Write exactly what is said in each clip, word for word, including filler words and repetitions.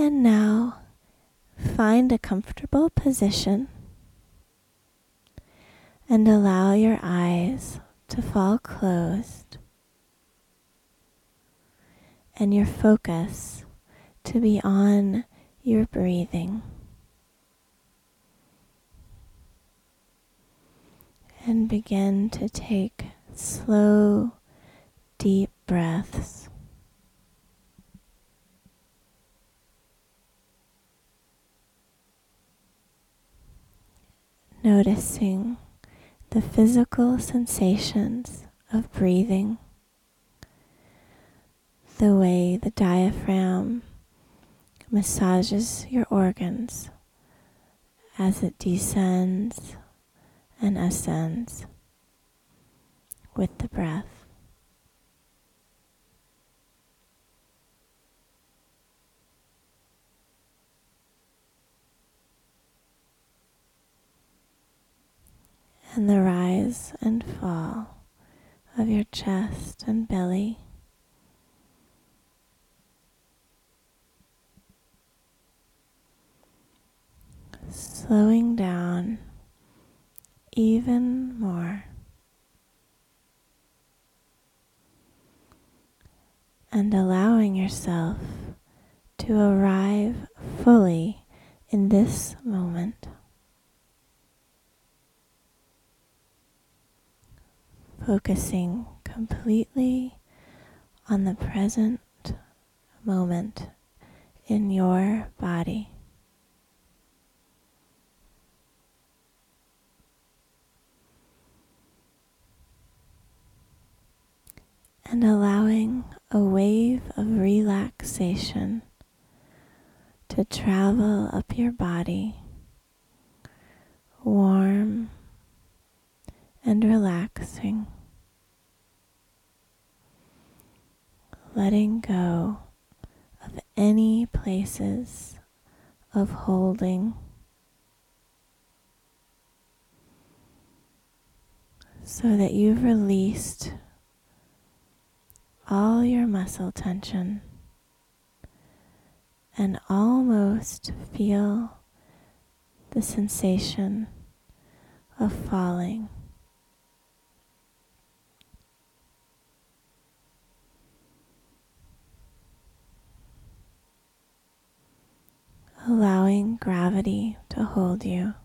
And now find a comfortable position and allow your eyes to fall closed and your focus to be on your breathing. And begin to take slow, deep breaths. Noticing the physical sensations of breathing, the way the diaphragm massages your organs as it descends and ascends with the breath. And the rise and fall of your chest and belly. Slowing down even more. And allowing yourself to arrive fully in this moment. Focusing completely on the present moment in your body. And allowing a wave of relaxation to travel up your body, warm and relaxing, letting go of any places of holding, so that you've released all your muscle tension and almost feel the sensation of falling. Allowing gravity to hold you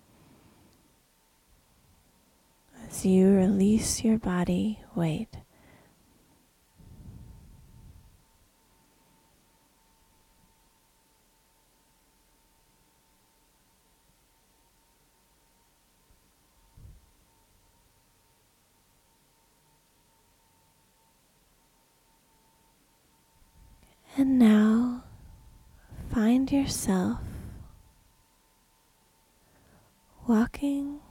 as you release your body weight. And now find yourself walking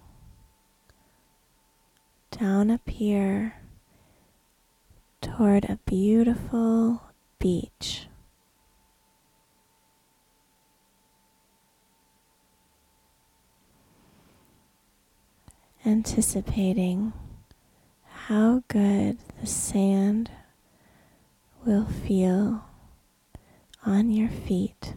down a pier toward a beautiful beach. Anticipating how good the sand will feel on your feet.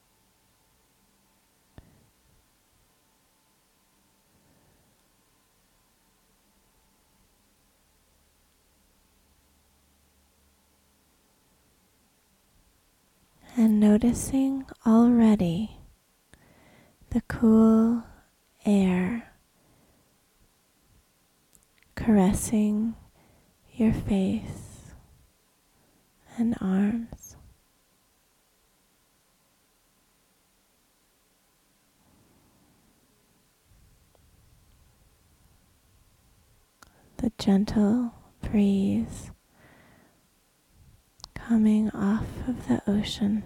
And noticing already the cool air caressing your face and arms. The gentle breeze coming off of the ocean.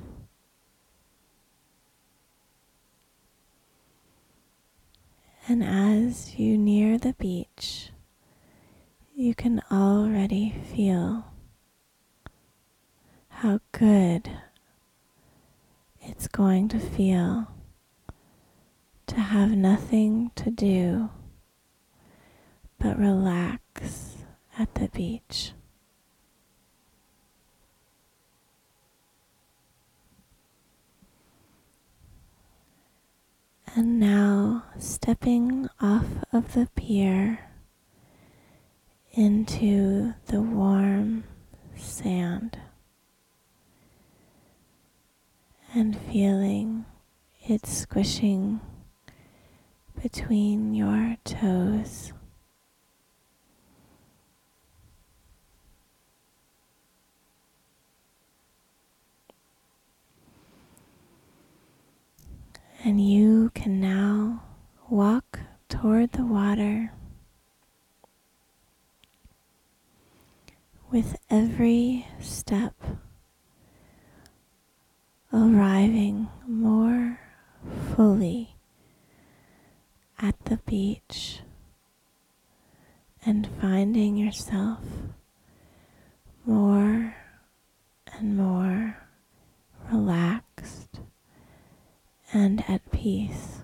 And as you near the beach, you can already feel how good it's going to feel to have nothing to do but relax at the beach. And now stepping off of the pier into the warm sand and feeling it squishing between your toes. And you can now walk toward the water with every step arriving more fully at the beach and finding yourself more and more relaxed and at peace.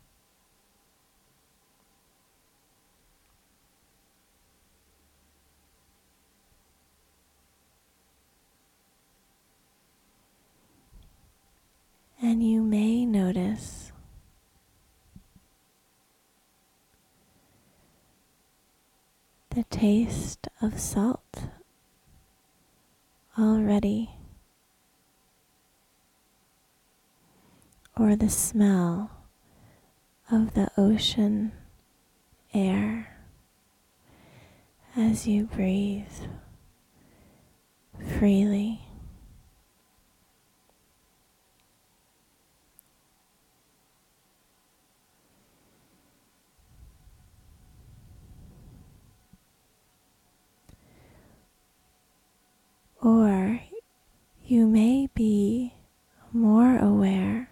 And you may notice the taste of salt already, or the smell of the ocean air as you breathe freely. Or you may be more aware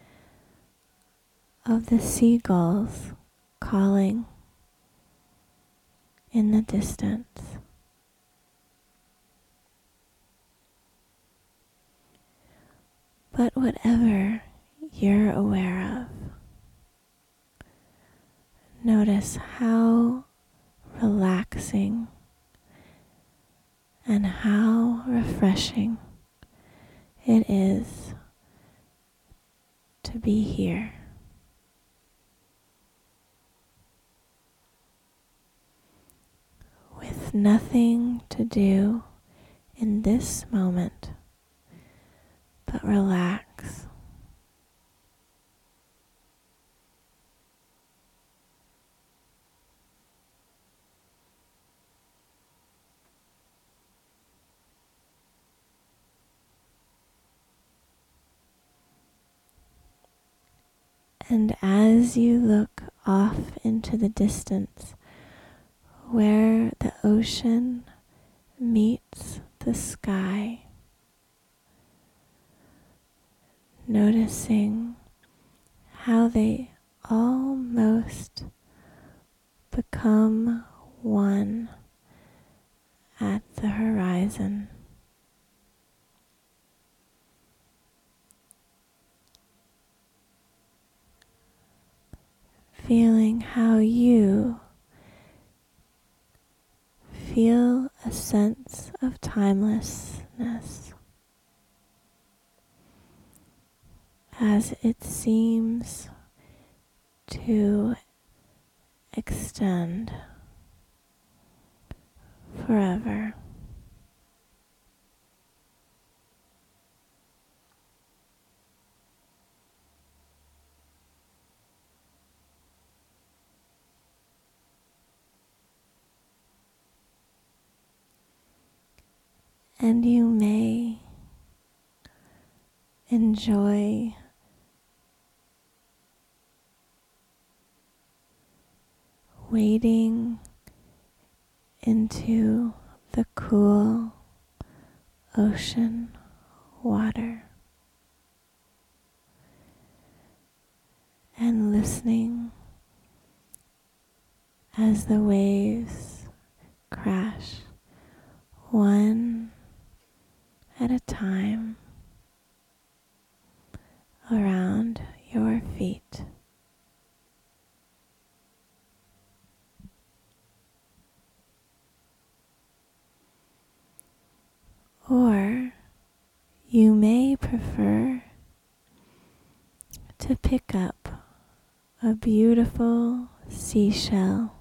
of the seagulls calling in the distance. But whatever you're aware of, notice how relaxing and how refreshing it is to be here. With nothing to do in this moment but relax. And as you look off into the distance, where the ocean meets the sky, noticing how they almost become one at the horizon. Feeling how you feel a sense of timelessness as it seems to extend forever. And you may enjoy wading into the cool ocean water and listening as the waves crash one at a time around your feet. Or you may prefer to pick up a beautiful seashell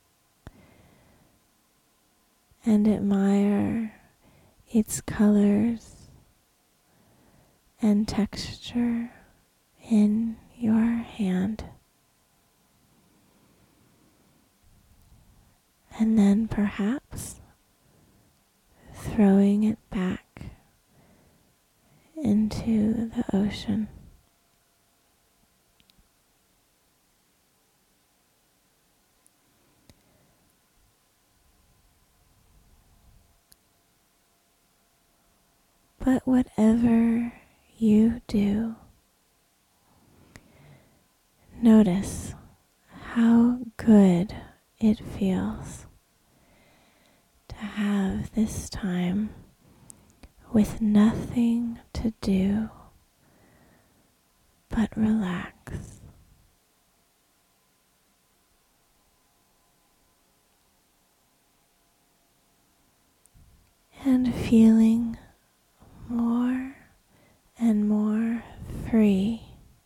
and admire its colors and texture in your hand. And then perhaps throwing it back into the ocean. But whatever you do, notice how good it feels to have this time with nothing to do but relax. And feeling more and more free,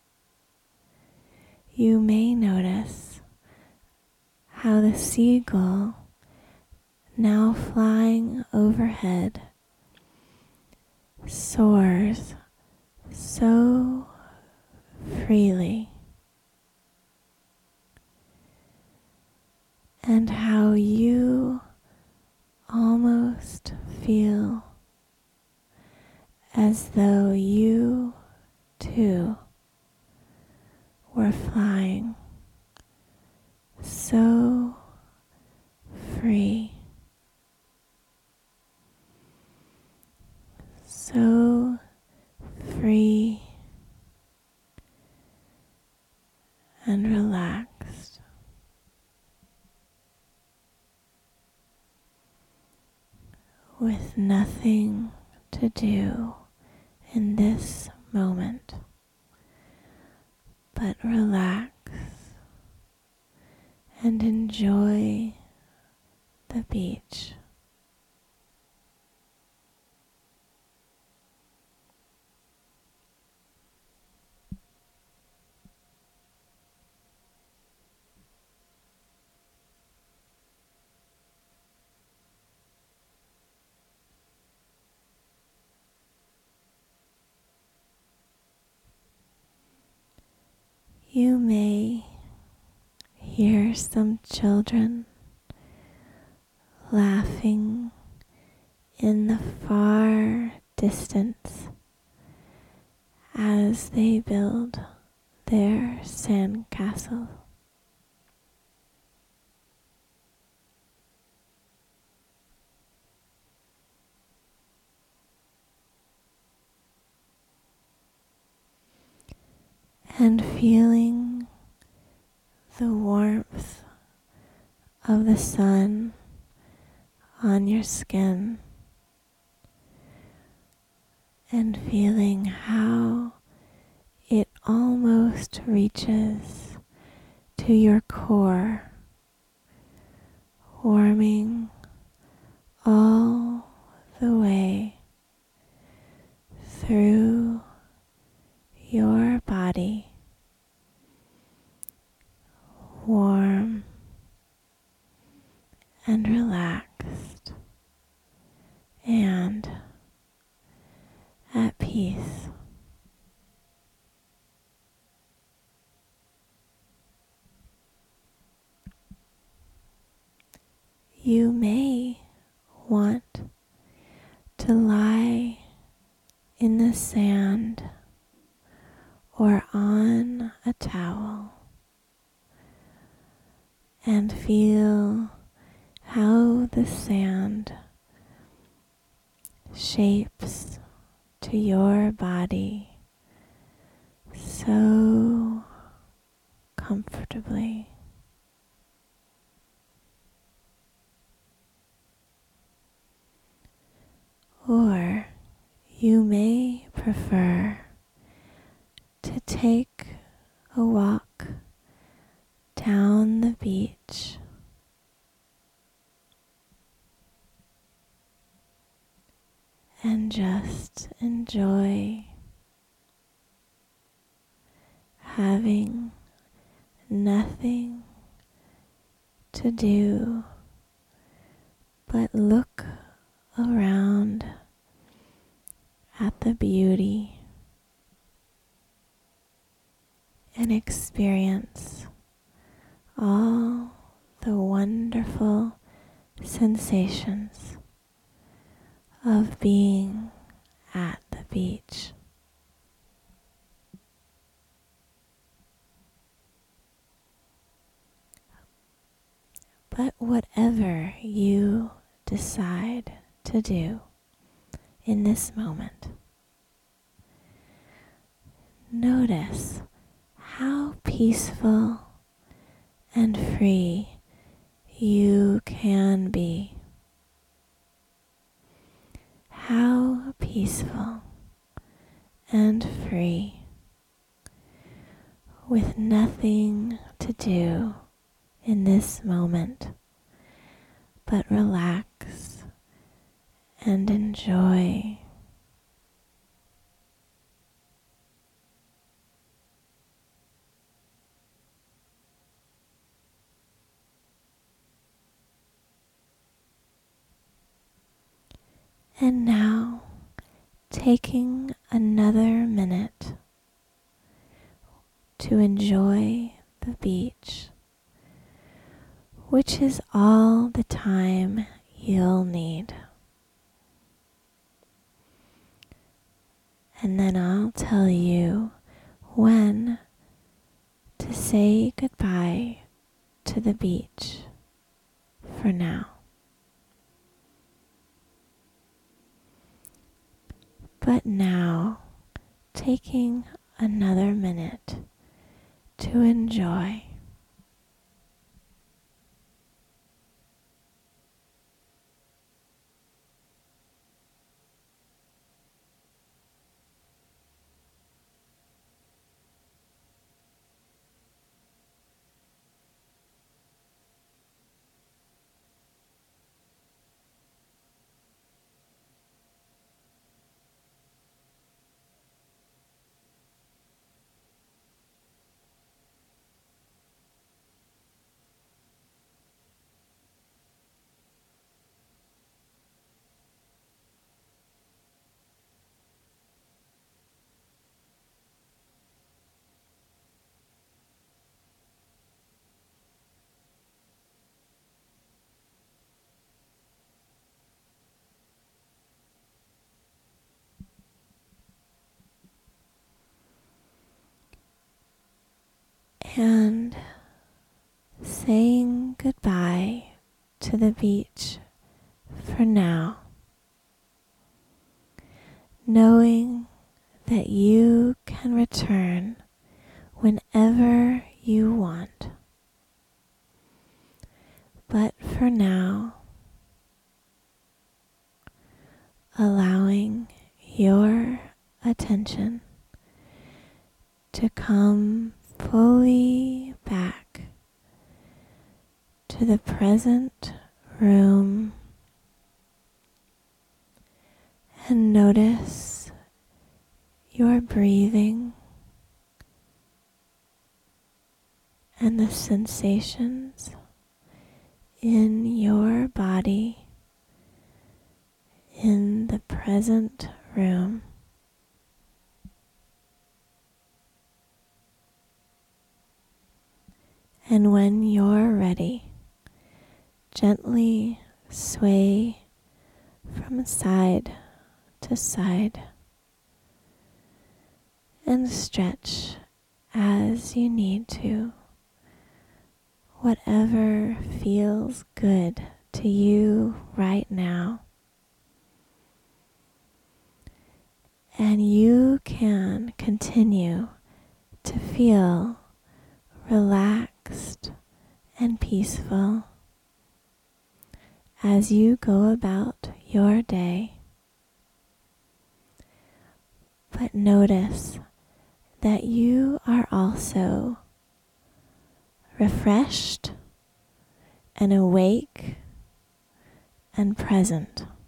you may notice how the seagull, now flying overhead, soars so freely, and how you almost feel as though you too were flying so free, so free and relaxed. With nothing to do in this moment but relax and enjoy the beach. You may hear some children laughing in the far distance as they build their sandcastle. And feeling the warmth of the sun on your skin, and feeling how it almost reaches to your core, warming all the way through your body, warm and relaxed and at peace. You may want to lie in the sand or on a towel and feel how the sand shapes to your body so comfortably. Or you may prefer to take a walk down the beach and just enjoy having nothing to do but look around at the beauty and experience all the wonderful sensations of being at the beach. But whatever you decide to do in this moment, notice how peaceful and free you can be. How peaceful and free, with nothing to do in this moment but relax and enjoy. And now, taking another minute to enjoy the beach, which is all the time you'll need. And then I'll tell you when to say goodbye to the beach for now. But now, taking another minute to enjoy. And saying goodbye to the beach for now, knowing that you can return whenever you want. But for now, allowing your attention to come fully back to the present room, and notice your breathing and the sensations in your body in the present room. And when you're ready, gently sway from side to side and stretch as you need to, whatever feels good to you right now. And you can continue to feel relaxed and peaceful as you go about your day. But notice that you are also refreshed and awake and present.